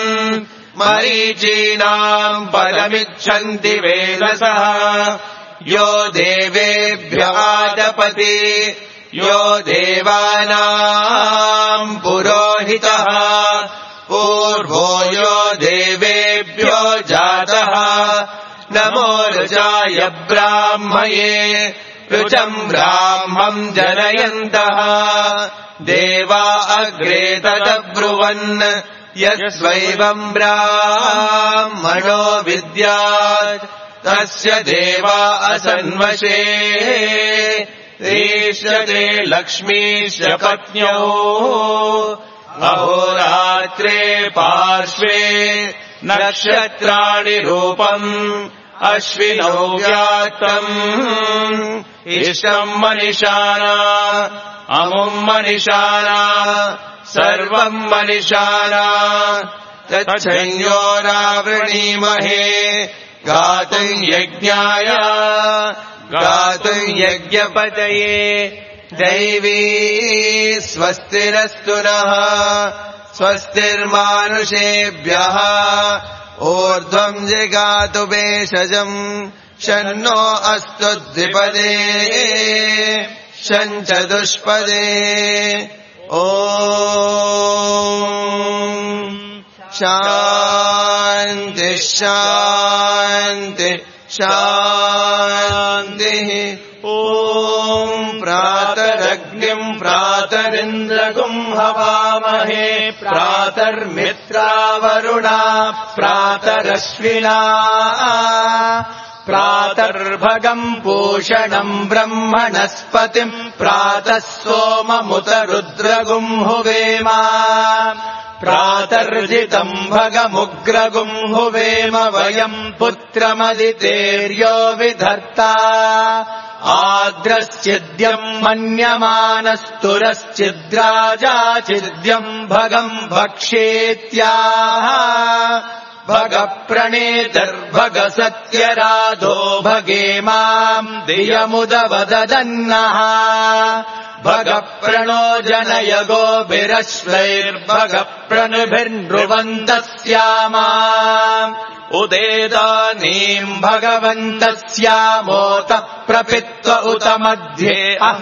मरीचीनाम् पदमिच्छन्ति वेदसः यो देवेभ्य आदपति यो देवानाम् पुरोहितः पूर्वो यो देवेभ्यो जातः नमो ऋचाय ब्राह्मये ऋचम् ब्राह्मम् जनयन्तः देवा अग्रे तदब्रुवन् यस्वैवम् ब्राह्मणो विद्यात् तस्य देवा असन्वशे ईश्वरे लक्ष्मीश्च पत्न्यौ अहोरात्रे पार्श्वे नक्षत्राणि रूपम् अश्विनौ व्यात्तम् इष्टम् मनिषाना अमुम् मनिषाना सर्वम् मनिषाना तच्छन्योरावृणीमहे गातुम् यज्ञाय गातुम् यज्ञपतये दैवी स्वस्तिरस्तु नः स्वस्तिर्मानुषेभ्यः ऊर्ध्वम् जिगातु भेषजम् शन्नो अस्तु द्विपदे शञ्चतुष्पदे ॐ शान्ति शान्ति शान्तिः ॐ प्रातरग्निम् प्रातरिन्द्रगुम् हवामहे प्रातर्मित्रावरुणा प्रातरश्विना प्रातर्भगम् पूषणम् ब्रह्मणस्पतिम् प्रातः सोममुत रुद्रगुम् हुवेम प्रातर्जितम् भगमुग्रगुम् हुवेम वयम् पुत्रमदितेर्यो विधर्ता आद्रश्चिद्यम् मन्यमानस्तुरश्चिद्राजाचिद्यम् भगम् भक्षेत्याह भगप्रणेतर्भगसत्यराधो भगे माम् दियमुदवदन्नः भगप्रणो जनय गोभिरश्वैर्भगप्रणुभिर्नृवन्तस्यामा उदेदानीम् भगवन्तस्यामोत प्रपित्व उत मध्ये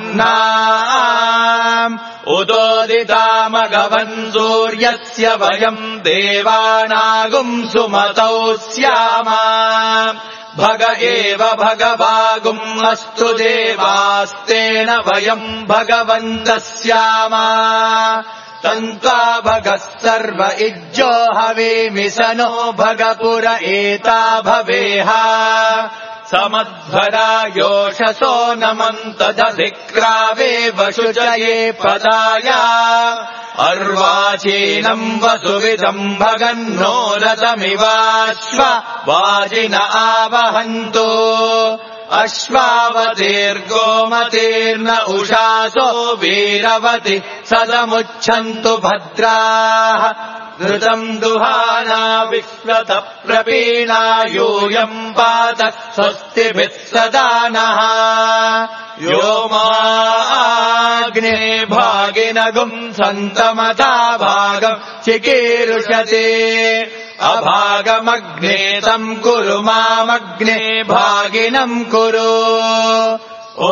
अह्नाम् उदोदितामगवन् सूर्यस्य वयम् देवानागुम् सुमतौ स्यामा भग एव भगवागुम् अस्तु देवास्तेन वयम् भगवन्तः स्यामा तन्त्वा भगः सर्व इज्जो हवेमि स नो भगपुर एता भवेह समध्वरा योषसो नमन्तदधिक्रावे वशुचये पदाय अर्वाचीनम् वसुविदम् भगन्नो रथमिवाश्व वाजिन आवहन्तु अश्वावतीर्गोमतीर्न उषासो वीरवति सदमुच्छन्तु भद्राः घृतम् दुहाना विश्वतः प्रपीणा यूयम् पात स्वस्तिभिः सदा नः यो माग्ने भागिनगुम् सन्तमता भागम् चिकीर्षति अभागमग्ने तम् कुरु मामग्ने भागिनम् कुरु ॐ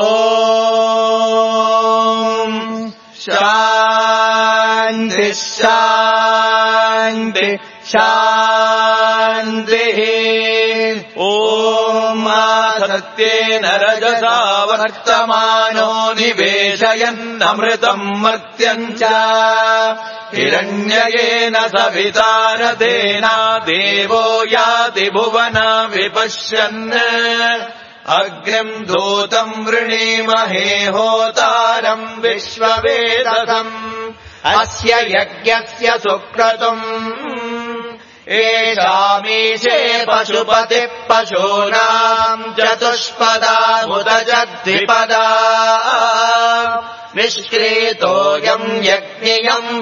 शान्ति शान्ति शान्तिः ॐ सत्येन रजसा वर्तमानो निवेशयन्नमृतम् मर्त्यम् च हिरण्ययेन सविता रथेना देवो याति भुवना विपश्यन् अग्निम् दूतम् वृणीमहे होतारम् विश्ववेदसम् अस्य यज्ञस्य सुक्रतुम् एषामीशे पशुपतिः पशूनाम् चतुष्पदा मुदजद्विपदा निष्क्रीतोऽयम् यज्ञियम्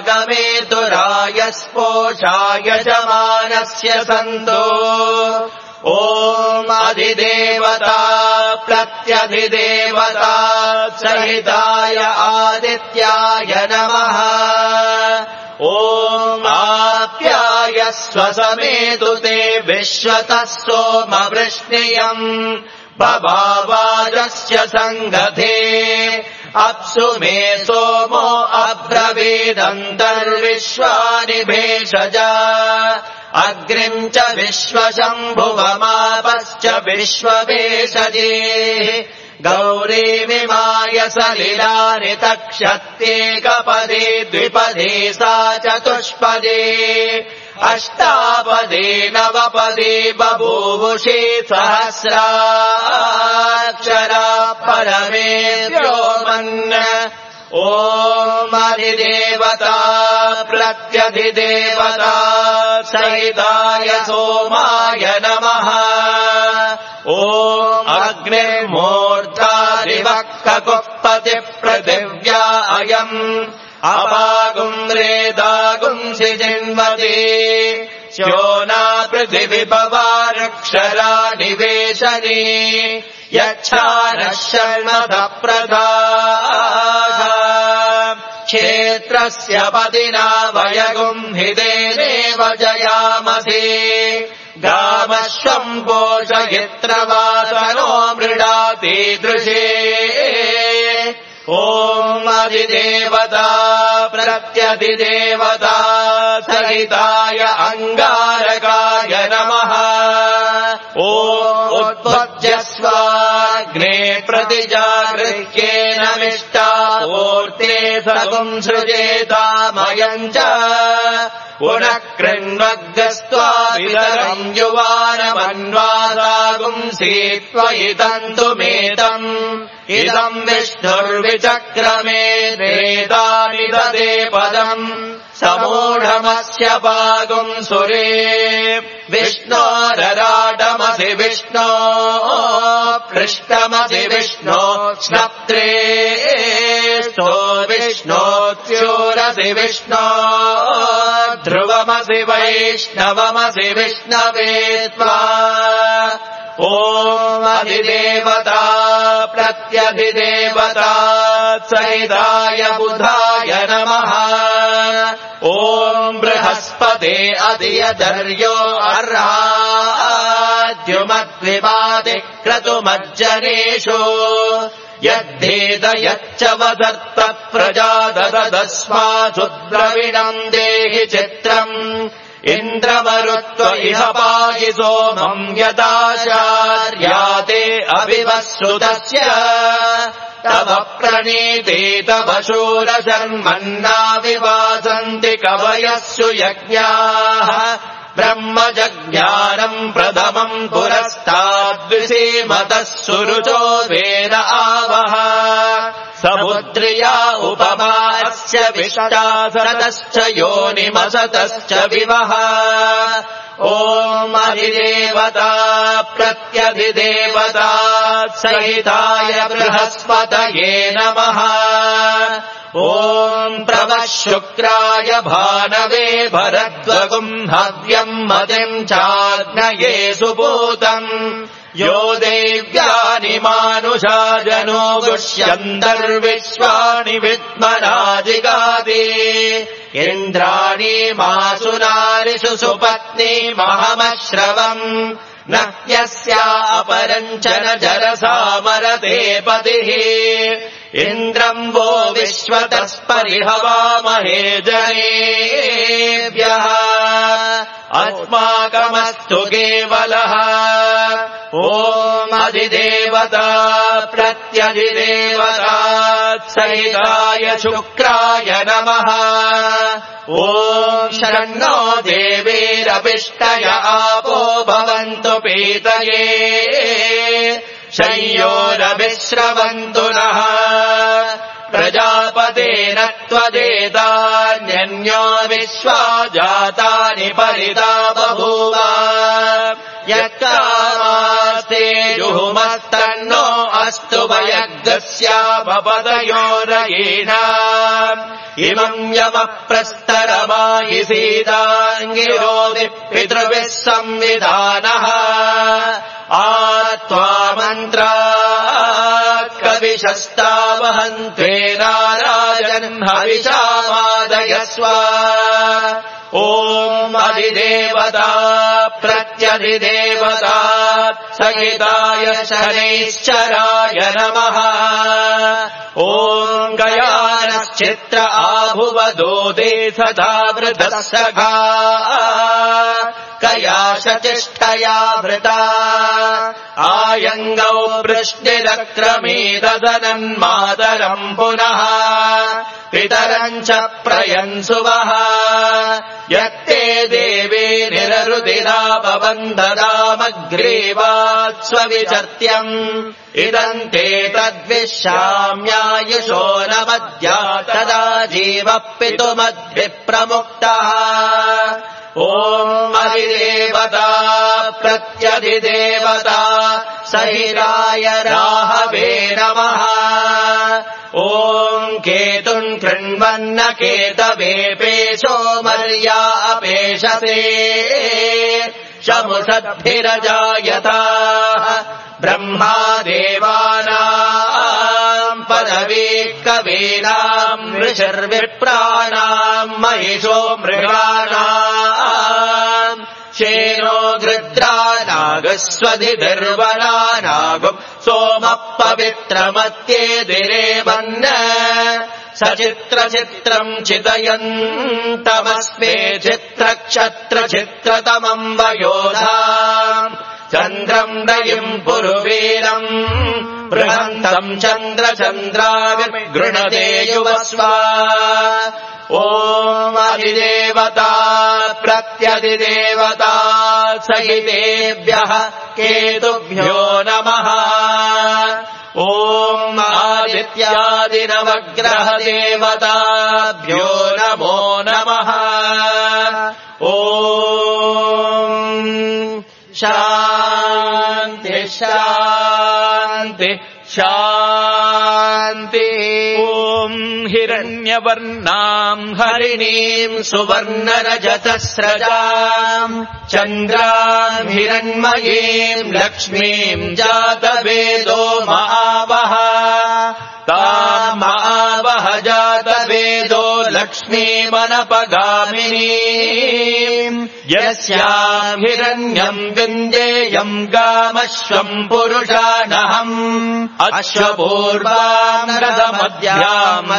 भागमेतुरायस्पोषाय जमानस्य सन्तो ॐ अधिदेवता प्रत्यधिदेवता सहिताय आदित्याय नमः ॐ आप्यायस्व समेतु ते विश्वतः सोमवृष्णियम् बभावाजस्य सङ्गते अप्सु मे सोमो अब्रवीदन्तर्विश्वानि भेषज अग्निम् च विश्वशम्भुवमापश्च विश्ववेषजे गौरीमिमाय सलिलानि तक्षत्येकपदे द्विपदे सा चतुष्पदे अष्टापदे नवपदे बभूवुषे सहस्राक्षरा परमेभ्यो मन् ॐ अधिदेवता प्रत्यधिदेवता सहिताय सोमाय नमः ॐ अग्निर्मूर्धादिवक्ककुप्पतिः पृथिव्या अयम् अपागुम् रेदागुंसि जिन्वति श्योना पृथिविपवारक्षरा निवेशनी यच्छानः शर्मथ प्रदाः क्षेत्रस्य पदिना वयगुम् हि देनेव जयामसे गामश्वम् पोषयित्रवासनो मृडातीदृशे ॐ अधिदेवता प्रत्यधिदेवता सहिताय अङ्गारकाय नमः ॐ उत्पद्यस्वाग्ने प्रतिजागृह्येन मिष्टापूर्ते सगुम् सृजेतामयम् च पुनः कृण्वग्रस्त्वा वितरम् युवानमन्वासागुंसि त्वयि तन्तुमेतम् इदम् विष्णुर्विचक्रमे वेदानि ददे पदम् समूढमस्य पागुम् सुरे विष्णोरराटमसि विष्णो पृष्ठमसि विष्णो स्नप्त्रे स्तो विष्णोच्यूरसि विष्णो ध्रुवमसि वैष्णवमसि विष्णवे त्वा ॐ अधिदेवता प्रत्यधिदेवता सहिताय बुधाय नमः ॐ बृहस्पते अधियधर्यो अर्हाद्युमद्विपादे क्रतुमज्जनेषु यद्धेद यच्च वदर्त प्रजाददस्मासु द्रविणम् देहि चित्रम् इन्द्रमरुत्व इह पाहि सोमम् यदाचार्याते अभिवस्सुतस्य तव प्रणीते तव शूरशर्मन्ना विवासन्ति कवयः सुयज्ञाः ब्रह्मजज्ञानम् प्रथमम् पुरस्ताद्विसीमतः सुरुचो वेद आवह समुद्रिया उपमा अस्य विष्टा सतश्च योनिमसतश्च विवह ॐ अधिदेवता प्रत्यधिदेवता सहिताय बृहस्पतये नमः ॐ प्रवः शुक्राय भानवे भरद्वगुम् हव्यम् मतिम् चाग्नये सुपूतम् यो देव्यानि मानुषा जनो गुष्यन्तर्विश्वानि विद्मराजिगादि इन्द्राणि मासुनारिषु सुपत्नीमहमश्रवम् न यस्या अपरम् च न जरसामरते पतिः इन्द्रम् वो विश्वतस्परिहवामहे जनेभ्यः अस्माकमस्तु केवलः ॐ अधिदेवता प्रत्यधिदेवता सहिताय शुक्राय नमः ॐ शन्नो देवीरभिष्टय आपो भवन्तु पीतये शय्योरभिश्रवन्तु नः प्रजापतेन त्वदेतान्यन्यो विश्वा जातानि परिता बभूव यत्कामास्ते जुहुमस्तन्नो अस्तु वयग्रस्यापपतयोरयेणा इमम् यमः प्रस्तरमायि सीताङ्गिरोधि पितृभिः संविधानः आत्वा मन्त्रा कविशस्तावहन्त्वे नारायन् हविषामादयस्व ॐ अधिदेवता प्रत्यधिदेवता सहिताय शनैश्चराय नमः ॐ गयानश्चित्र आभुवदोदे सदा वृतः सखा कयाशचिष्टया वृता आयङ्गौ वृष्टिरक्रमीददनन्मातरम् पुनः पितरम् च प्रयन्सुवः यत्ते देवे निररुदिरापबन्धनामग्रीवात्स्वविचर्त्यम् इदम् ते तद्विश्याम्यायुषो न मद्या तदा जीवः पितुमद्भिः प्रमुक्तः ॐ अधिदेवता प्रत्यधिदेवता सहिताय राहवे नमः ॐ केतुम् कृण्वन्न केतवे पेशो मर्या अपेशसे शमुषद्भिरजायताः ब्रह्मा देवानाम् पदवी कवीनाम् ऋषिर्विप्राणाम् महिषो मृगाणाम् शेनो गृद्रा नागस्वधिर्वना नागुम् सोमः पवित्रमत्येदिरेवन्न सचित्रचित्रम् चितयन्तमस्मे चित्रक्षत्रचित्रतमम् वयोधा चन्द्रम् रयिम् पुरुवीरम् बृहन्तम् चन्द्रचन्द्राविगृणते युवस्व ॐ अधिदेवता प्रत्यधिदेवता सहितेभ्यः केतुभ्यो नमः ॐ आदित्यादिनवग्रहदेवताभ्यो नमो नमः ॐ शान्ति शान्ति शान्ति ॐ हिरण्यवर्णाम् हरिणीम् सुवर्णरजतस्रजाम् चन्द्राम् हिरण्मयीम् लक्ष्मीम् जातवेदो महावः ताम् महावः जातवेदो लक्ष्मीमनपगामिनीम् यस्याम् हिरण्यम् विन्देयम् गामश्वम् पुरुषाणहम् अश्वपूर्वाम् रथमध्याम्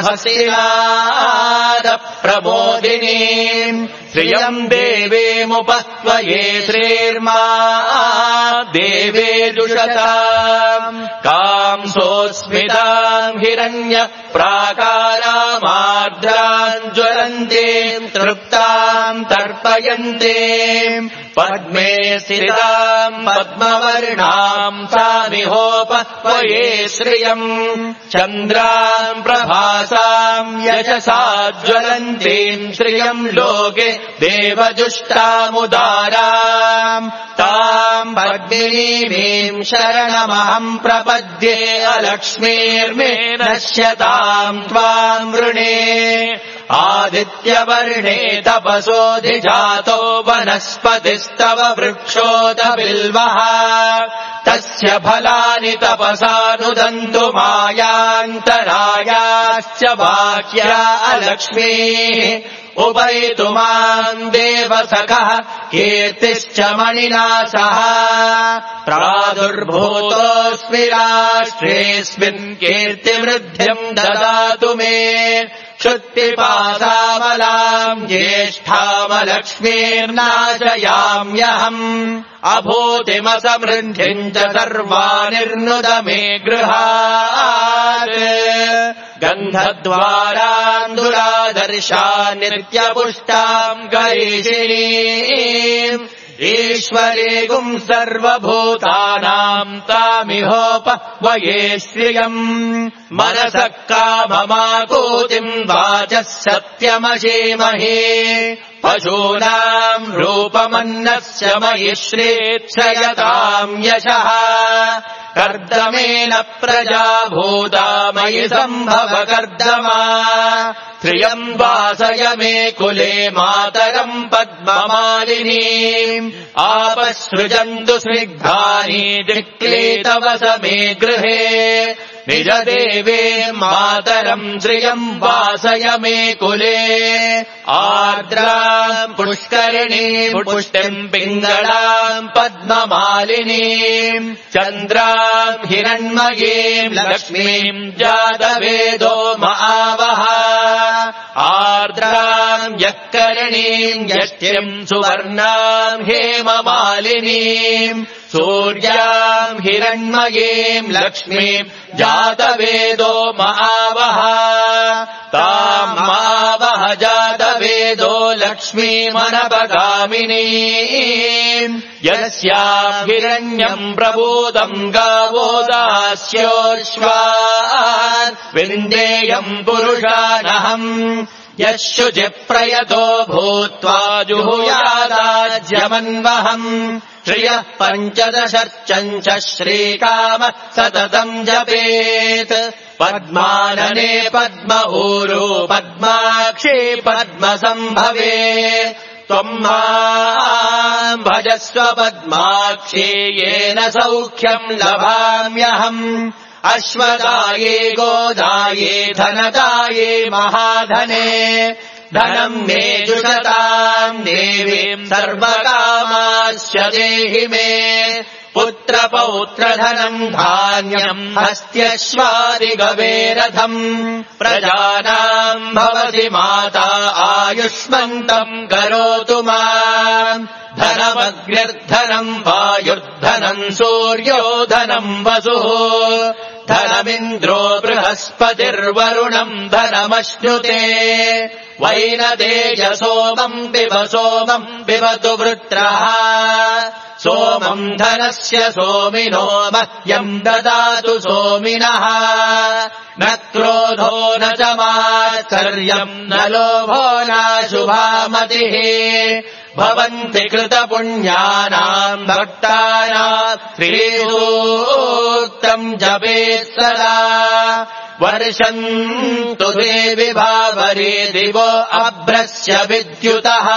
हसिनादप्रमोदिनीम् श्रियम् देवीमुपत्वये श्रीर्मा देवे दुषताम् कांसोऽस्मिताम् हिरण्य प्राकारामार्द्रा ज्वलन्तीम् तृप्ताम् तर्पयन्तीम् पद्मे स्थिताम् पद्मवर्णाम् सामिहोपह्वये श्रियम् चन्द्राम् प्रभासाम् यशसा ज्वलन्तीम् श्रियम् लोके देवजुष्टामुदाराम् ताम् पद्मिनीमीम् शरणमहम् प्रपद्ये अलक्ष्मीर्मे नश्यताम् त्वाम् वृणे आदित्यवर्णे तपसोऽधिजातो वनस्पतिस्तव वृक्षोत बिल्वः तस्य फलानि तपसानुदन्तु मायान्तरायाश्च बाह्या अलक्ष्मीः उपैतु माम् देवसखः कीर्तिश्च मणिना सह प्रादुर्भूतोऽस्मि राष्ट्रेऽस्मिन् कीर्तिवृद्धिम् ददातु मे क्षुत्पिपासामलाम् ज्येष्ठामलक्ष्मीर्नाशयाम्यहम् अभूतिमसमृद्धिम् च सर्वानिर्नुद मे गृहात् गन्धद्वाराम् दुरादर्शा नित्यपुष्टाम् गरीषिणीम् ईश्वरीगुम् सर्वभूतानाम् तामिहोपह्वये श्रियम् मनसः काममाकूतिम् वाचः सत्यमशीमहे पशूनाम् रूपमन्नस्य मयि श्रेत्सयताम् यशः कर्दमेन प्रजा भूता मयि सम्भव कर्दमा श्रियम् वासय मे कुले मातरम् पद्ममालिनीम् आपसृजन्तु स्निग्धानि दिक्लीतवस मे गृहे निजदेवे मातरम् श्रियम् वासय मे कुले आर्द्राम् पुष्करिणीम् पुष्टिम् पिङ्गळाम् पद्ममालिनीम् चन्द्राम् हिरण्मयीम् लक्ष्मीम् जातवेदो महावः आर्द्राम् यःकरणीम् यष्टिम् सुवर्णाम् हेममालिनीम् सूर्याम् हिरण्मयीम् लक्ष्मीम् जातवेदो महावः ताम् महावः जातवेदो लक्ष्मीमनपगामिनीम् यस्याम् हिरण्यम् प्रभूतम् गावो दास्योऽश्वान् विन्देयम् पुरुषानहम् यः शुचिप्रयतो भूत्वा जुहुयादाज्यमन्वहम् श्रियः पञ्चदशर्चम् च श्रीकामः सततम् जपेत् पद्मानने पद्म ऊरू पद्माक्षी पद्मसम्भवे त्वम् माम् भजस्व पद्माक्षी येन सौख्यम् लभाम्यहम् अश्वदाये गोदाये धनदाये महाधने धनम् मे जुषताम् देवीम् सर्वकामाश्च देहि मे पुत्रपौत्रधनम् धान्यम् हस्त्यश्वादिगवेरथम् प्रजानाम् भवति माता आयुष्मन्तम् करोतु माम् धनमग्निर्धनम् वायुर्धनम् सूर्यो धनम् वसुः धनमिन्द्रो बृहस्पतिर्वरुणम् धनमश्नुते वैनतेय सोमम् पिबतु वृत्रः सोमम् धनस्य सोमिनो मह्यम् ददातु सोमिनः न क्रोधो न च मात्सर्यम् न लोभो नाशुभामतिः भवन्ति कृतपुण्यानाम् भक्तानाम् श्रीसूक्तम् जपेत् सदा वर्षन्तु देवि भावरे दिवो अभ्रस्य विद्युतः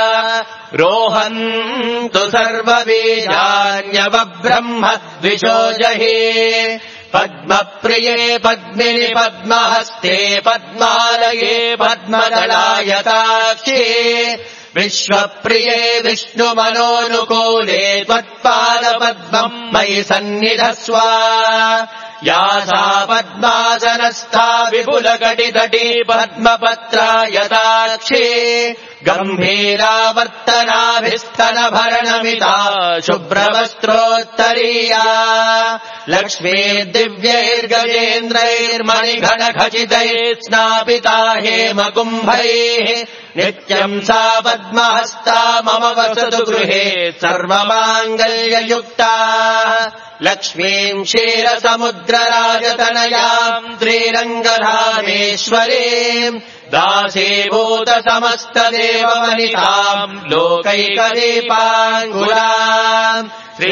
रोहन्तु सर्वबीजान्यवब्रह्म द्विषोजहि पद्मप्रिये पद्मिनि पद्महस्ते पद्मालये पद्मदलायताक्षी विश्वप्रिये विष्णुमनोनुकूले त्वत्पादपद्मम् मयि सन्निधस्व या सा पद्मासनस्था विपुलकटितटी पद्मपत्रायताक्षी गम्भीरावर्तनाभिस्तनभरणमिता शुभ्रवस्त्रोत्तरीया लक्ष्मीर्दिव्यैर्गजेन्द्रैर्मणिघनखचितैः स्नापिता हेमकुम्भैः नित्यम् सा पद्महस्ता मम वसतु गृहे सर्वमाङ्गल्ययुक्ता लक्ष्मीम् क्षीरसमुद्रराजतनयाम् श्रीरङ्गधामेश्वरीम् दासीभूत समस्तदेववनिताम् लोकैकदीपाङ्कुराम्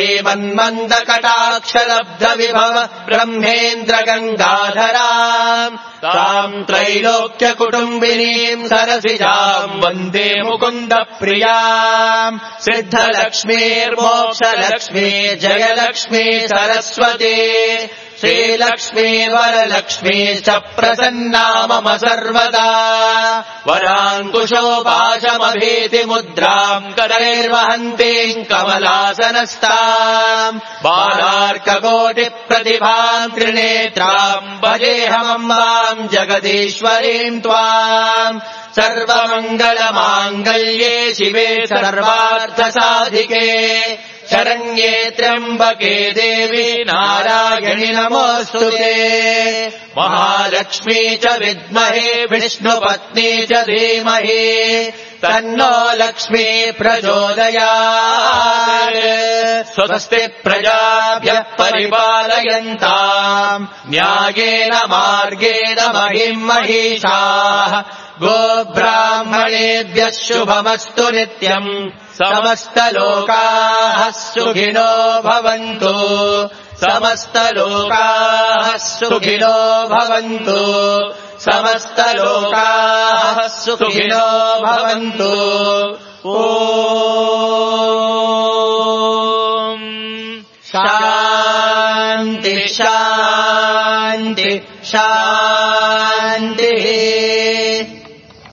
श्रीमन्मन्दकटाक्षलब्धविभव ब्रह्मेन्द्र गङ्गाधराम् ताम् त्रैलोक्यकुटुम्बिनीम् सरसिजाम् वन्दे मुकुन्दप्रियाम् सिद्धलक्ष्मीर्मोक्षलक्ष्मी जयलक्ष्मी सरस्वती श्रीलक्ष्मी वरलक्ष्मी च प्रसन्ना मम सर्वदा वराङ्कुशोपाशमभीतिमुद्राम् करैर्वहन्तीम् कमलासनस्ताम् बालार्ककोटिप्रतिभाम् त्रिनेत्राम् भजेऽहमम्बाम् जगदीश्वरीम् त्वाम् सर्वमङ्गलमाङ्गल्ये शिवे सर्वार्थसाधिके शरण्ये त्र्यम्बके देवी नारायणि नमोऽस्तुते महालक्ष्मी च विद्महे विष्णुपत्नी च धीमहि तन्नो लक्ष्मी प्रचोदयात् स्वस्ति प्रजाभ्यः परिपालयन्ताम् न्यायेन मार्गेण महिम् महिषाः गोब्राह्मणेभ्यः शुभमस्तु नित्यम् समस्तलोकाः सुखिनो भवन्तु समस्तलोकाः सुखिनो भवन्तु समस्तलोकाः सुखिनो भवन्तु ॐ शान्ति शान्ति शान्तिः